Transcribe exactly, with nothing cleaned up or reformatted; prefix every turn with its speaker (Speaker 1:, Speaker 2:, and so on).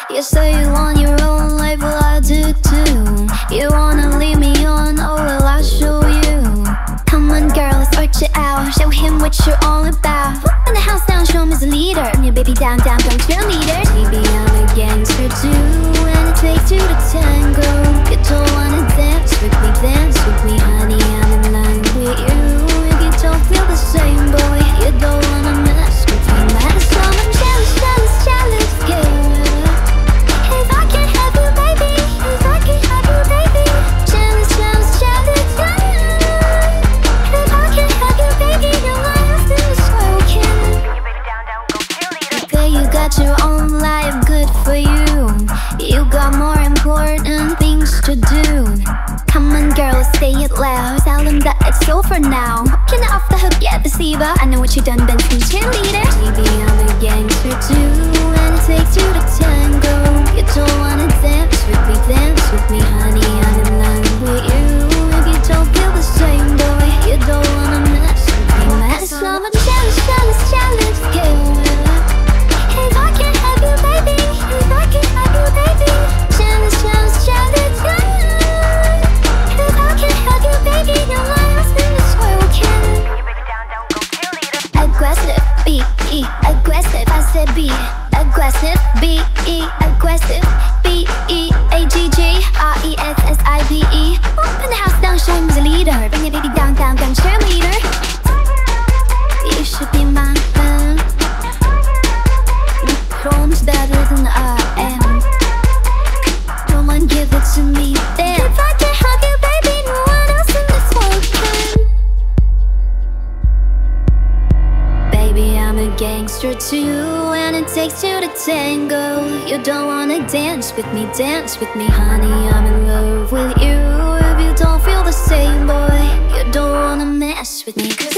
Speaker 1: You say you want your own life, well I do too. You wanna leave me on, oh well I'll show you. Come on girl, let's work it out. Show him what you're all about. In the house down, show him as a leader. And your baby down, down, don't cheerleader. Baby, I'm a gangster too, and it takes two to tango. You don't wanna dance with me, dance with me, honey, I'm in love with you. If you don't feel the same, boy, you don't wanna mess with me. That's so I'm jealous, jealous, jealous, yeah. If I can't have you, baby, if I can't have you, baby, jealous, jealous, jealous, yeah. If I can't have you, baby, you're lost in this world, can. Okay, you got your own life, good for you. You got more important things to do. Come on girl, say it loud. Tell them that it's over now. Walking off the hook, yeah, deceiver. I know what you done, been some cheerleader. Baby, I'm a gangster too, and it takes two to tango. You don't wanna dance with me, dance with me, honey, I'm in love with you. If you don't feel the same, boy, you don't wanna mess with me. That's love, I'm jealous, jealous, jealous, yeah. If I can't have you, baby, if I can't have you, baby, jealous, jealous, jealous, yeah. If I can't have you, baby, you're lost in this world, can. Aggressive, B E, aggressive, I said B. Aggressive, B E, aggressive, B E A G G R E S S I V E. Open the house down, show him as a leader. Bring your baby down, down, down, cheerleader. You should be mine. Chrome's better than I am. Come on, give it to me, then. If I can't have you, baby, no one else in this world can. Baby, I'm a gangster too, and it takes two to tango. You don't wanna dance with me, dance with me, honey, I'm in love with you. If you don't feel the same, boy, you don't wanna mess with me.